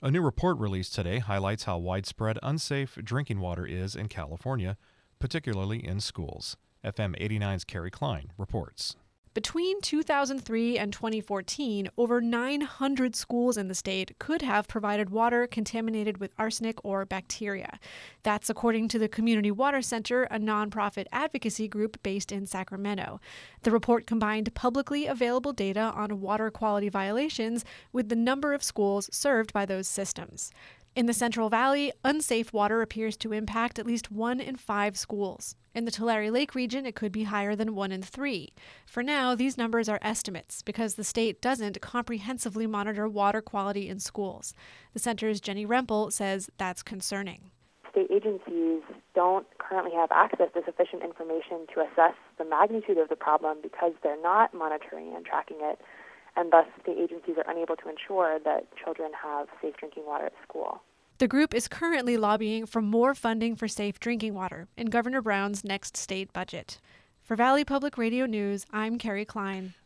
A new report released today highlights how widespread unsafe drinking water is in California, particularly in schools. FM 89's Carrie Klein reports. Between 2003 and 2014, over 900 schools in the state could have provided water contaminated with arsenic or bacteria. That's according to the Community Water Center, a nonprofit advocacy group based in Sacramento. The report combined publicly available data on water quality violations with the number of schools served by those systems. In the Central Valley, unsafe water appears to impact at least 1 in 5 schools. In the Tulare Lake region, it could be higher than 1 in 3. For now, these numbers are estimates because the state doesn't comprehensively monitor water quality in schools. The center's Jenny Rempel says that's concerning. State agencies don't currently have access to sufficient information to assess the magnitude of the problem because they're not monitoring and tracking it, and thus state agencies are unable to ensure that children have safe drinking water at school. The group is currently lobbying for more funding for safe drinking water in Governor Brown's next state budget. For Valley Public Radio News, I'm Carrie Klein.